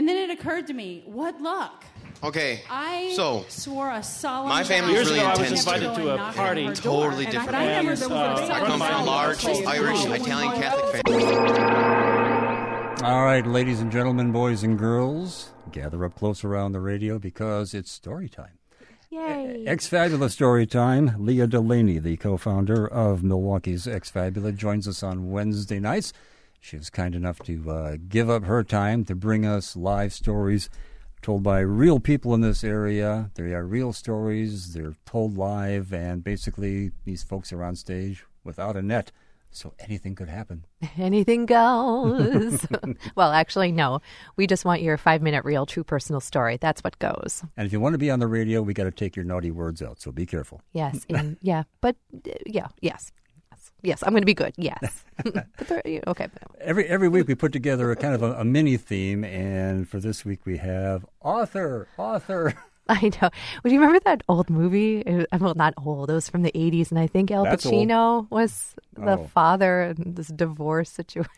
And then it occurred to me, what luck. Okay, I so swore a solemn my family's Years really ago, I was intense invited too. to a party. Totally different. And, I come from a large Irish Italian Catholic family. All right, ladies and gentlemen, boys and girls, gather up close around the radio because it's story time. Yay. Ex-Fabula story time. Leah Delaney, the co-founder of Milwaukee's Ex-Fabula, joins us on Wednesday nights. She was kind enough to give up her time to bring us live stories told by real people in this area. They are real stories. They're told live, and basically these folks are on stage without a net, so anything could happen. Anything goes. Well, actually, no. We just want your 5-minute real, true personal story. That's what goes. And if you want to be on the radio, we got to take your naughty words out, so be careful. Yes. Yes, I'm going to be good. Yes. Okay. Every week we put together a kind of a mini theme, and for this week we have author. I know. Would you remember that old movie? Well, not old. It was from the 80s, and I think Al Pacino was the father in this divorce situation.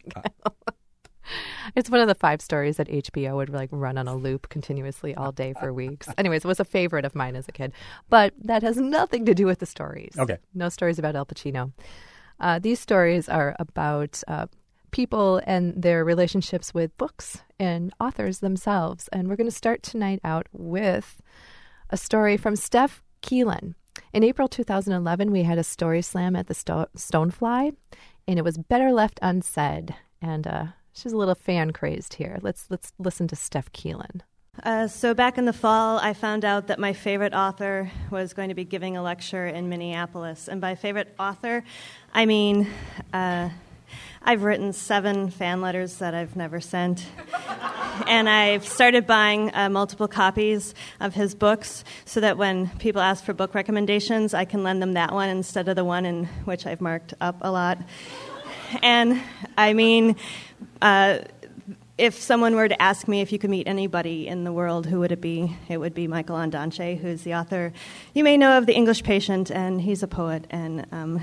It's one of the 5 stories that HBO would run on a loop continuously all day for weeks. Anyways, it was a favorite of mine as a kid. But that has nothing to do with the stories. Okay. No stories about Al Pacino. These stories are about people and their relationships with books and authors themselves. And we're going to start tonight out with a story from Steph Keelan. In April 2011, we had a story slam at the Stonefly, and it was Better Left Unsaid. And she's a little fan-crazed here. Let's listen to Steph Keelan. So back in the fall, I found out that my favorite author was going to be giving a lecture in Minneapolis. And by favorite author, I mean I've written 7 fan letters that I've never sent. And I've started buying multiple copies of his books so that when people ask for book recommendations, I can lend them that one instead of the one in which I've marked up a lot. And I mean, if someone were to ask me if you could meet anybody in the world, who would it be? It would be Michael Ondaatje, who's the author you may know of The English Patient, and he's a poet. And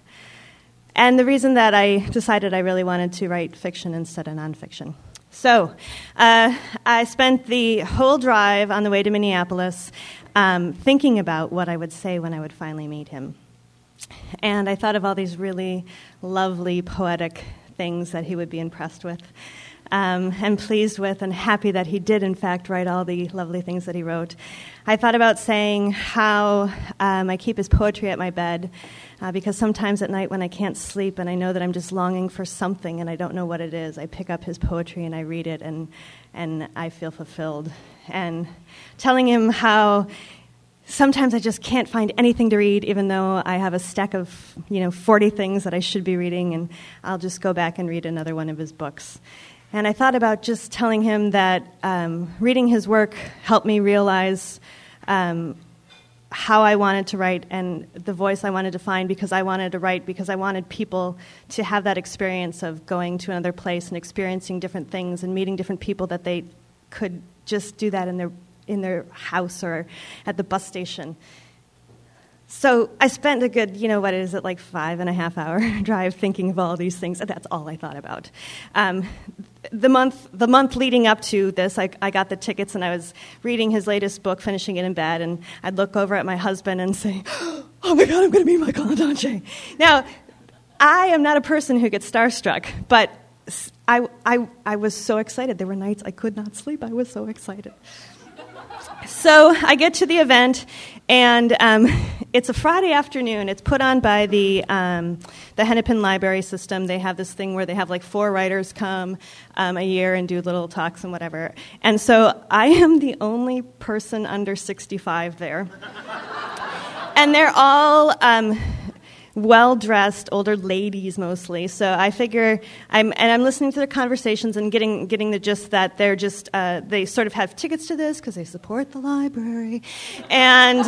the reason that I decided I really wanted to write fiction instead of nonfiction. So I spent the whole drive on the way to Minneapolis thinking about what I would say when I would finally meet him. And I thought of all these really lovely, poetic things that he would be impressed with and pleased with and happy that he did, in fact, write all the lovely things that he wrote. I thought about saying how I keep his poetry at my bed because sometimes at night when I can't sleep and I know that I'm just longing for something and I don't know what it is, I pick up his poetry and I read it and I feel fulfilled. And telling him how sometimes I just can't find anything to read, even though I have a stack of 40 things that I should be reading, and I'll just go back and read another one of his books. And I thought about just telling him that reading his work helped me realize how I wanted to write and the voice I wanted to find, because I wanted to write because I wanted people to have that experience of going to another place and experiencing different things and meeting different people that they could just do that in their house or at the bus station. So I spent a good, 5.5 hour drive thinking of all these things, and that's all I thought about. The month leading up to this, I got the tickets, and I was reading his latest book, finishing it in bed, and I'd look over at my husband and say, "Oh my God, I'm going to meet Michael Ondaatje." Now, I am not a person who gets starstruck, but I was so excited. There were nights I could not sleep. I was so excited. So I get to the event, and it's a Friday afternoon. It's put on by the Hennepin Library System. They have this thing where they have 4 writers come a year and do little talks and whatever. And so I am the only person under 65 there. And they're all well-dressed older ladies mostly. So I figure I'm listening to their conversations and getting the gist that they're just they sort of have tickets to this because they support the library, and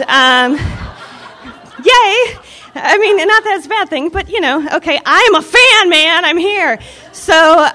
yay! I mean, not that it's a bad thing, but okay, I'm a fan, man. I'm here. So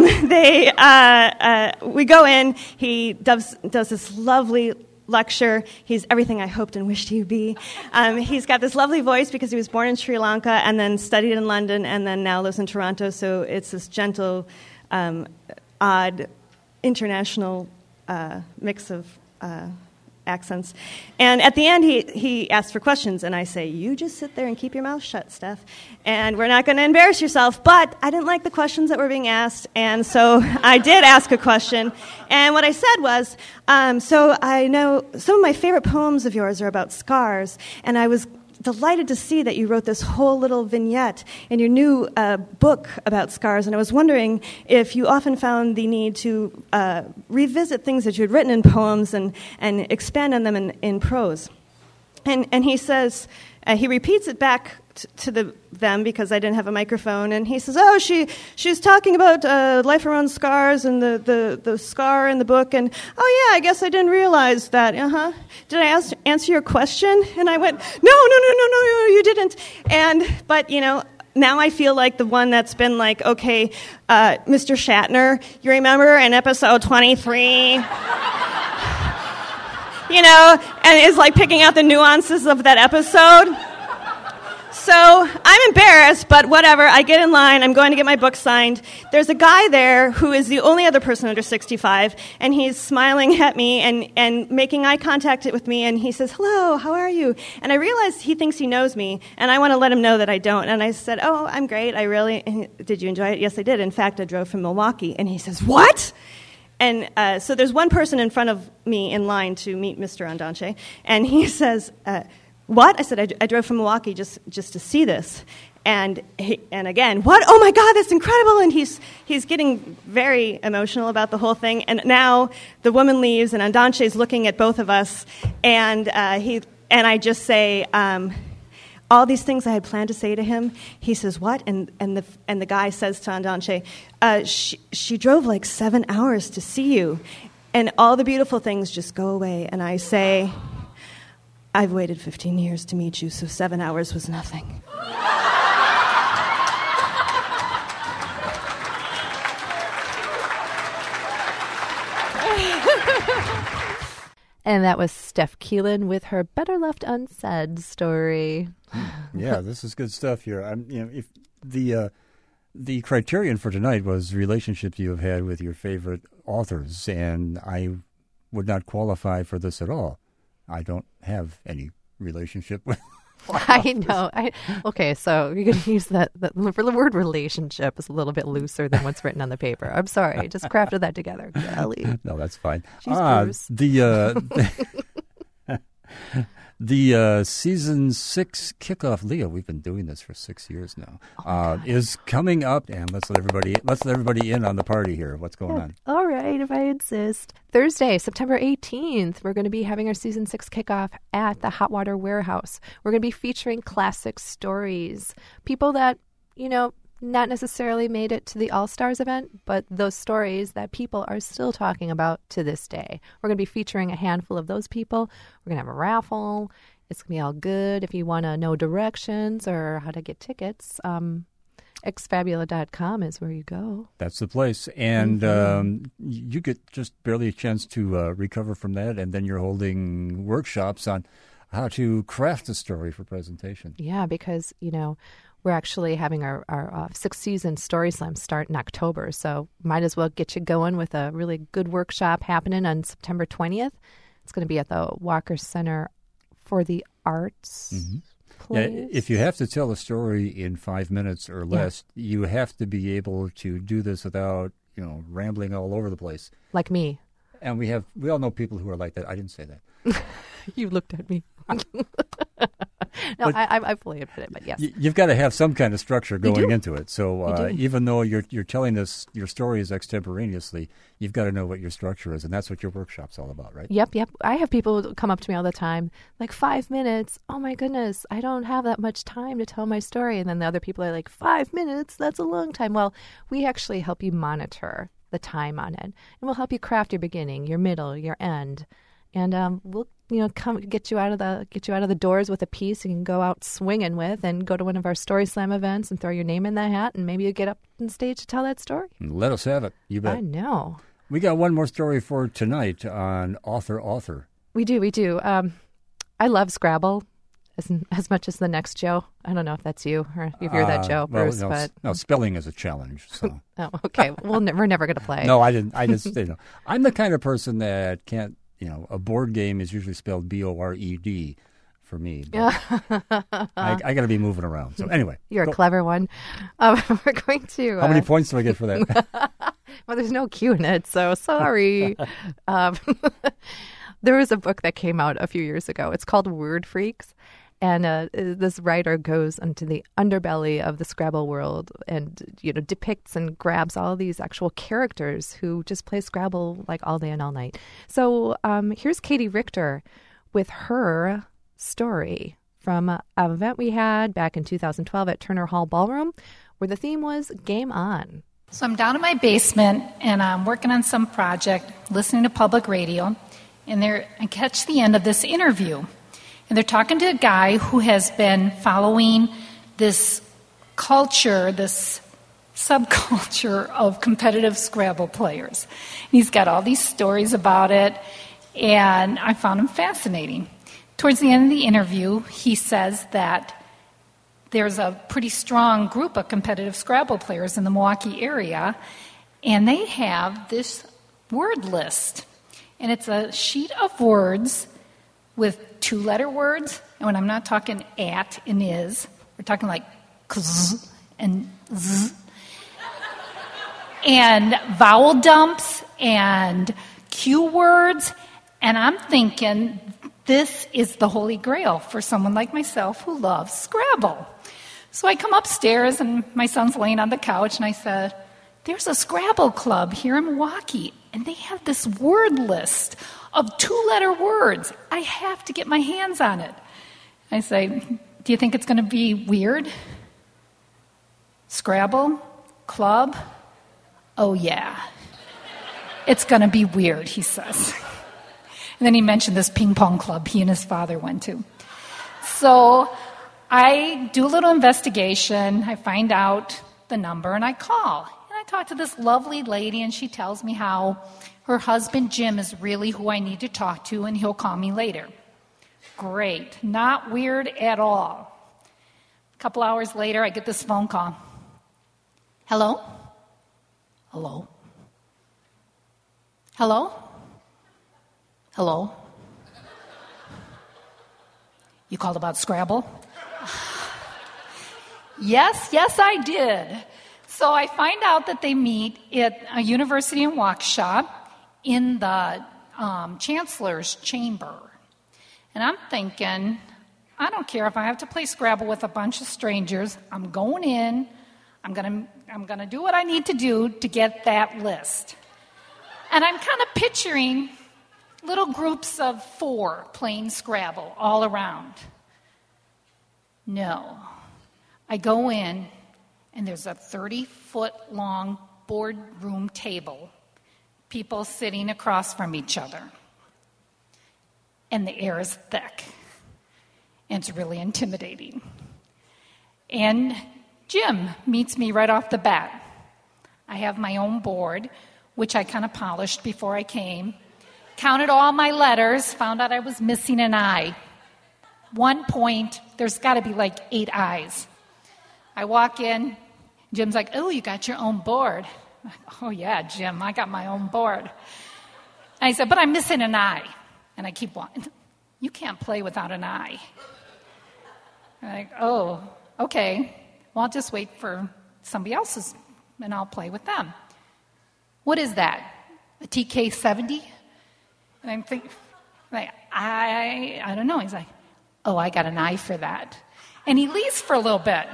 we go in. He does this lovely lecture. He's everything I hoped and wished he'd be. He's got this lovely voice because he was born in Sri Lanka and then studied in London and then now lives in Toronto. So it's this gentle, odd international mix of accents. And at the end, he asks for questions, and I say, you just sit there and keep your mouth shut, Steph, and we're not going to embarrass yourself. But I didn't like the questions that were being asked, and so I did ask a question. And what I said was, so I know some of my favorite poems of yours are about scars, and I was delighted to see that you wrote this whole little vignette in your new book about scars, and I was wondering if you often found the need to revisit things that you had written in poems and expand on them in prose. And he says, he repeats it back to them because I didn't have a microphone, and he says, oh, she's talking about life around scars and the scar in the book, and oh yeah, I guess I didn't realize that. Did I answer your question? And I went, no, you didn't. But now I feel like the one that's been like, okay, Mr. Shatner, you remember in episode 23? And is like picking out the nuances of that episode. So I'm embarrassed, but whatever. I get in line. I'm going to get my book signed. There's a guy there who is the only other person under 65, and he's smiling at me and making eye contact with me, and he says, hello, how are you? And I realize he thinks he knows me, and I want to let him know that I don't. And I said, oh, I'm great. Did you enjoy it? Yes, I did. In fact, I drove from Milwaukee. And he says, what? And so there's one person in front of me in line to meet Mr. Andanche, and he says, what? I said, I drove from Milwaukee just to see this. And again, what? Oh my God, that's incredible! And he's getting very emotional about the whole thing. And now the woman leaves, and Andanche's looking at both of us, and I just say all these things I had planned to say to him. He says, what? And the guy says to Andanche, she drove like 7 hours to see you, and all the beautiful things just go away. And I say, I've waited 15 years to meet you, so 7 hours was nothing. And that was Steph Keelan with her Better Left Unsaid story. Yeah, this is good stuff here. If the criterion for tonight was relationships you have had with your favorite authors, and I would not qualify for this at all. I don't have any relationship with. I know. Okay, so you're going to use that for the word relationship is a little bit looser than what's written on the paper. I'm sorry. I just crafted that together. Golly. No, that's fine. Bruce. The season 6 kickoff, Leah, we've been doing this for 6 years now, is coming up, and let's let everybody in on the party here. What's going on? All right, if I insist. Thursday, September 18th, we're going to be having our season 6 kickoff at the Hot Water Warehouse. We're going to be featuring classic stories, people that, not necessarily made it to the All-Stars event, but those stories that people are still talking about to this day. We're going to be featuring a handful of those people. We're going to have a raffle. It's going to be all good. If you want to know directions or how to get tickets, xfabula.com is where you go. That's the place. And you get just barely a chance to recover from that, and then you're holding workshops on how to craft a story for presentation. Yeah, because, we're actually having our 6th season Story Slam start in October, so might as well get you going with a really good workshop happening on September 20th. It's going to be at the Walker Center for the Arts. Mm-hmm. Yeah, if you have to tell a story in 5 minutes or less, you have to be able to do this without, rambling all over the place. Like me. And we all know people who are like that. I didn't say that. You looked at me. No, I fully admit it, but yes. You've got to have some kind of structure going into it. So even though you're telling us your stories extemporaneously, you've got to know what your structure is, and that's what your workshop's all about, right? Yep. I have people come up to me all the time, like 5 minutes. Oh, my goodness, I don't have that much time to tell my story. And then the other people are like, 5 minutes? That's a long time. Well, we actually help you monitor the time on it, and we'll help you craft your beginning, your middle, your end. And we'll, come get you out of the doors with a piece you can go out swinging with, and go to one of our Story Slam events and throw your name in the hat, and maybe you get up on stage to tell that story. Let us have it. You bet. I know. We got one more story for tonight on author. We do. I love Scrabble. as much as the next Joe. I don't know if that's you or if you're that Joe, Bruce. No, spelling is a challenge. So. Oh, okay. We're never going to play. No, I didn't. I just, I'm the kind of person that can't, a board game is usually spelled B-O-R-E-D for me. I got to be moving around. So anyway. You're a clever one. We're going to... How many points do I get for that? Well, there's no Q in it, so sorry. There was a book that came out a few years ago. It's called Word Freaks. And this writer goes into the underbelly of the Scrabble world and, depicts and grabs all these actual characters who just play Scrabble like all day and all night. So here's Katie Richter with her story from an event we had back in 2012 at Turner Hall Ballroom, where the theme was Game On. So I'm down in my basement, and I'm working on some project, listening to public radio, and I catch the end of this interview. And they're talking to a guy who has been following this culture, this subculture of competitive Scrabble players. And he's got all these stories about it, and I found him fascinating. Towards the end of the interview, he says that there's a pretty strong group of competitive Scrabble players in the Milwaukee area, and they have this word list. And it's a sheet of words with 2-letter words, and when I'm not talking at and is, we're talking like kz and z, and vowel dumps and cue words, and I'm thinking this is the holy grail for someone like myself who loves Scrabble. So I come upstairs, and my son's laying on the couch, and I said, there's a Scrabble club here in Milwaukee, and they have this word list of 2-letter words. I have to get my hands on it. I say, do you think it's going to be weird? Scrabble? Club? Oh, yeah. It's going to be weird, he says. And then he mentioned this ping pong club he and his father went to. So I do a little investigation. I find out the number, and I call. And I talk to this lovely lady, and she tells me how her husband, Jim, is really who I need to talk to, and he'll call me later. Great. Not weird at all. A couple hours later, I get this phone call. Hello? Hello? Hello? Hello? You called about Scrabble? Yes, I did. So I find out that they meet at a university in Waukesha in the chancellor's chamber. And I'm thinking, I don't care if I have to play Scrabble with a bunch of strangers. I'm going in. I'm gonna do what I need to do to get that list. And I'm kind of picturing little groups of 4 playing Scrabble all around. No. I go in, and there's a 30-foot-long boardroom table, people sitting across from each other. And the air is thick, and it's really intimidating. And Jim meets me right off the bat. I have my own board, which I kind of polished before I came, counted all my letters, found out I was missing an I. 1 point, there's got to be like 8 I's. I walk in, Jim's like, oh, you got your own board. I'm like, oh, yeah, Jim, I got my own board. And I said, but I'm missing an I. And I keep walking. You can't play without an I. I'm like, oh, okay. Well, I'll just wait for somebody else's, and I'll play with them. What is that? A TK-70? And I'm thinking, like, I don't know. He's like, oh, I got an I for that. And he leaves for a little bit.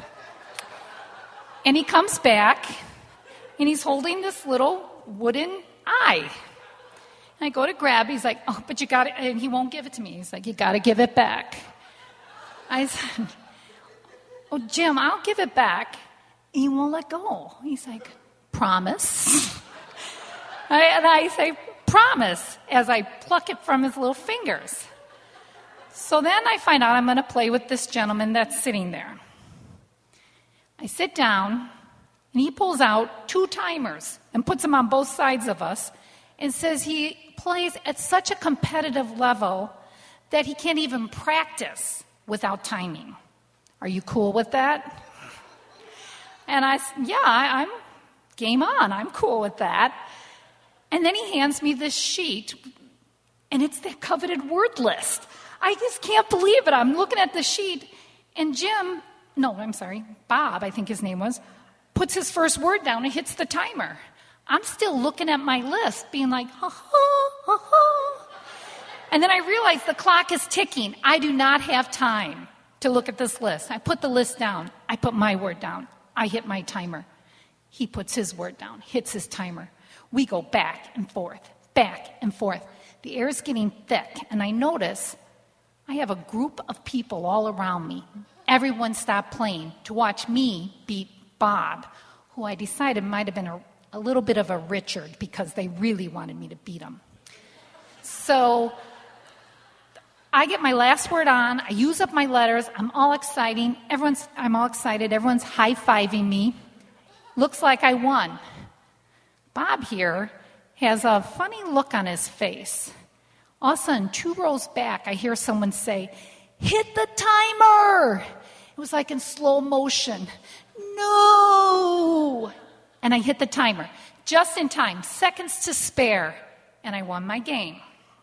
And he comes back, and he's holding this little wooden I. And I go to grab it. He's like, oh, but you got it. And he won't give it to me. He's like, you got to give it back. I said, oh, Jim, I'll give it back. And he won't let go. He's like, promise? And I say, promise, as I pluck it from his little fingers. So then I find out I'm going to play with this gentleman that's sitting there. I sit down, and he pulls out 2 timers and puts them on both sides of us and says he plays at such a competitive level that he can't even practice without timing. Are you cool with that? And I said, yeah, I'm game on. I'm cool with that. And then he hands me this sheet, and it's the coveted word list. I just can't believe it. I'm looking at the sheet, and Bob, I think his name was, puts his first word down and hits the timer. I'm still looking at my list, being like, ha ha, ha ha. And then I realize the clock is ticking. I do not have time to look at this list. I put the list down. I put my word down. I hit my timer. He puts his word down, hits his timer. We go back and forth, back and forth. The air is getting thick, and I notice I have a group of people all around me. Everyone stopped playing to watch me beat Bob, who I decided might have been a little bit of a Richard because they really wanted me to beat him. So I get my last word on. I use up my letters. I'm all excited. Everyone's high-fiving me. Looks like I won. Bob here has a funny look on his face. All of a sudden, 2 rows back, I hear someone say, "Hit the timer!" It was like in slow motion. No! And I hit the timer. Just in time, seconds to spare, and I won my game.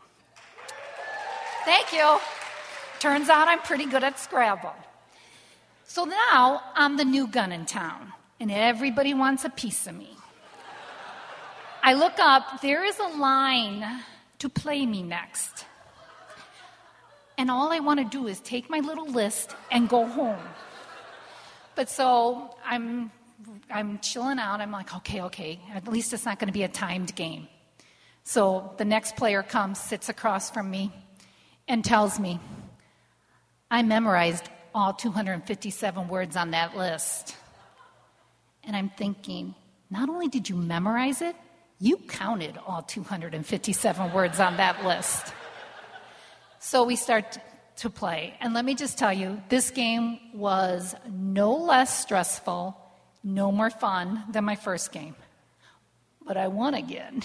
Thank you. Turns out I'm pretty good at Scrabble. So now I'm the new gun in town, and everybody wants a piece of me. I look up, there is a line to play me next. And all I want to do is take my little list and go home. But so I'm chilling out. I'm like, okay, at least it's not going to be a timed game. So the next player comes, sits across from me, and tells me, I memorized all 257 words on that list. And I'm thinking, not only did you memorize it, you counted all 257 words on that list. So we start to play. And let me just tell you, this game was no less stressful, no more fun than my first game. But I won again.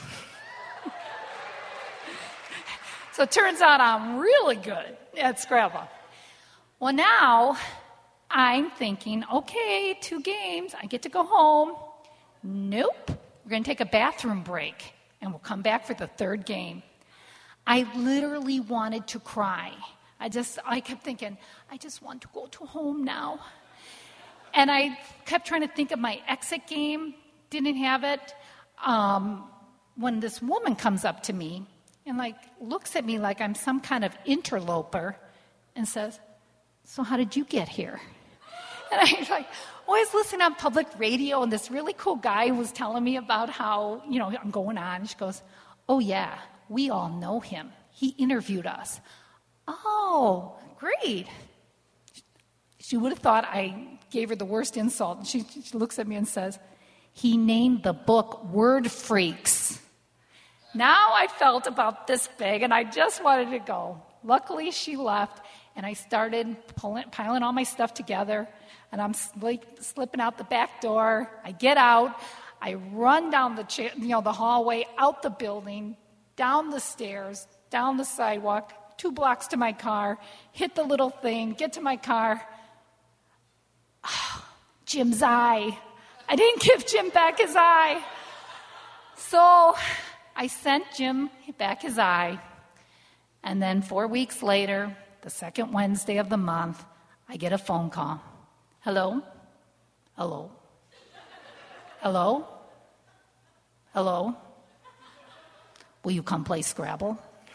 So it turns out I'm really good at Scrabble. Well, now I'm thinking, okay, 2 games, I get to go home. Nope. We're going to take a bathroom break, and we'll come back for the 3rd game. I literally wanted to cry. I kept thinking, I just want to go to home now. And I kept trying to think of my exit game, didn't have it. When this woman comes up to me and looks at me like I'm some kind of interloper and says, "So how did you get here?" And I was listening on public radio, and this really cool guy was telling me about how, I'm going on. She goes, "Oh, yeah, we all know him. He interviewed us." Oh, great. She would have thought I gave her the worst insult. She looks at me and says, "He named the book Word Freaks." Now I felt about this big, and I just wanted to go. Luckily, she left, and I started piling all my stuff together. And I'm slipping out the back door. I get out. I run down the hallway, out the building, down the stairs, down the sidewalk, 2 blocks to my car, hit the little thing, get to my car. Oh, Jim's eye. I didn't give Jim back his eye. So I sent Jim back his eye. And then 4 weeks later, the 2nd Wednesday of the month, I get a phone call. Hello? Hello? Hello? Hello? Will you come play Scrabble?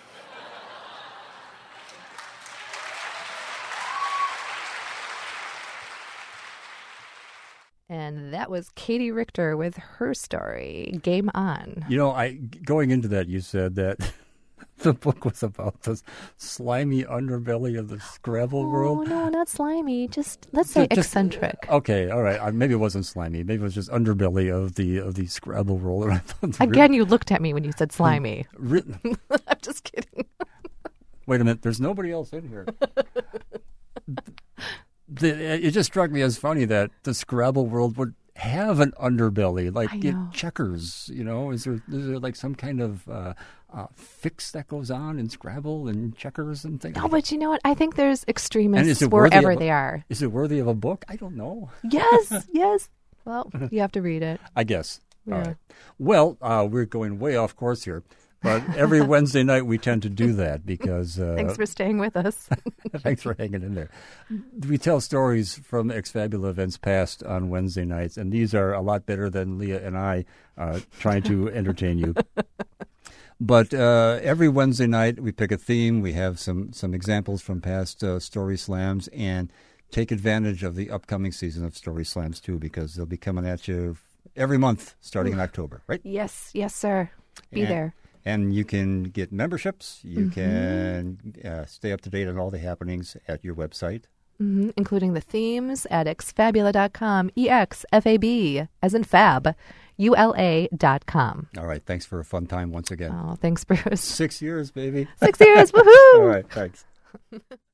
And that was Katie Richter with her story, Game On. Going into that, you said that the book was about the slimy underbelly of the Scrabble world. Oh, no, not slimy. Let's say eccentric. Okay, all right. Maybe it wasn't slimy. Maybe it was just underbelly of the Scrabble world. Again, you looked at me when you said slimy. I'm just kidding. Wait a minute. There's nobody else in here. It just struck me as funny that the Scrabble world would have an underbelly, like I know. checkers. Is there like some kind of fix that goes on in Scrabble and checkers and things? No, but you know what? I think there's And extremists is it worthy wherever of they are. Is it worthy of a book? I don't know. Yes, yes. Well, you have to read it. I guess. All Yeah. right. Well, we're going way off course here, but every Wednesday night we tend to do that because... Thanks for staying with us. Thanks for hanging in there. We tell stories from Exfabula events past on Wednesday nights, and these are a lot better than Leah and I trying to entertain you. But every Wednesday night we pick a theme. We have some examples from past Story Slams, and take advantage of the upcoming season of Story Slams, too, because they'll be coming at you every month starting in October, right? Yes, sir. Be there. And you can get memberships. You can stay up to date on all the happenings at your website. Including the themes at exfabula.com, EXFAB, as in fab, ULA.com. All right. Thanks for a fun time once again. Oh, thanks, Bruce. 6 years, baby. 6 years, woohoo! All right. Thanks.